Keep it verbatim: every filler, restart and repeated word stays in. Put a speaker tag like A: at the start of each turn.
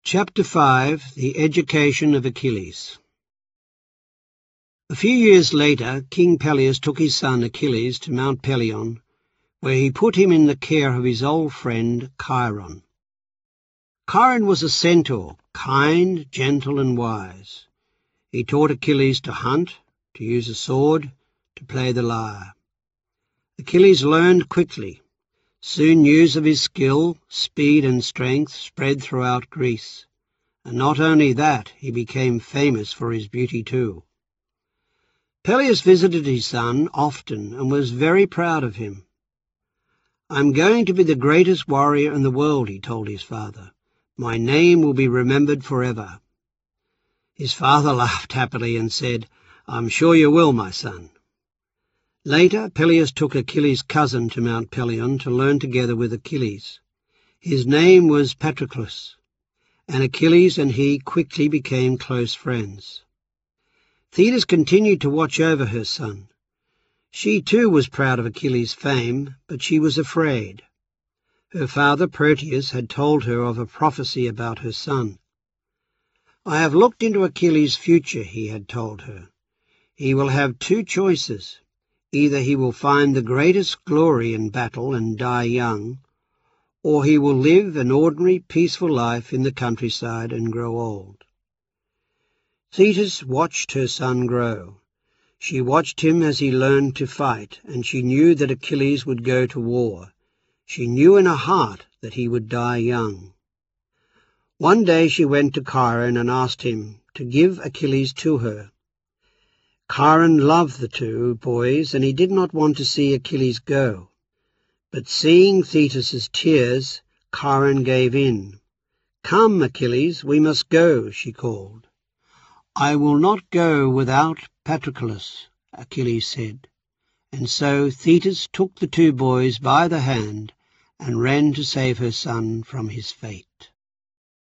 A: Chapter five. The Education of Achilles. A few years later, King Peleus took his son Achilles to Mount Pelion, where he put him in the care of his old friend Chiron. Chiron was a centaur, kind, gentle, and wise. He taught Achilles to hunt, to use a sword, to play the lyre. Achilles learned quickly. Soon news of his skill, speed, and strength spread throughout Greece, and not only that, he became famous for his beauty too. Peleus visited his son often and was very proud of him. "I'm going to be the greatest warrior in the world," he told his father. "My name will be remembered forever." His father laughed happily and said, "I'm sure you will, my son." Later, Peleus took Achilles' cousin to Mount Pelion to learn together with Achilles. His name was Patroclus, and Achilles and he quickly became close friends. Thetis continued to watch over her son. She too was proud of Achilles' fame, but she was afraid. Her father Proteus had told her of a prophecy about her son. "I have looked into Achilles' future," he had told her. "He will have two choices. Either he will find the greatest glory in battle and die young, or he will live an ordinary, peaceful life in the countryside and grow old." Thetis watched her son grow. She watched him as he learned to fight, and she knew that Achilles would go to war. She knew in her heart that he would die young. One day she went to Chiron and asked him to give Achilles to her. Chiron loved the two boys, and he did not want to see Achilles go. But seeing Thetis's tears, Chiron gave in. "Come, Achilles, we must go," she called. "I will not go without Patroclus," Achilles said. And so Thetis took the two boys by the hand and ran to save her son from his fate.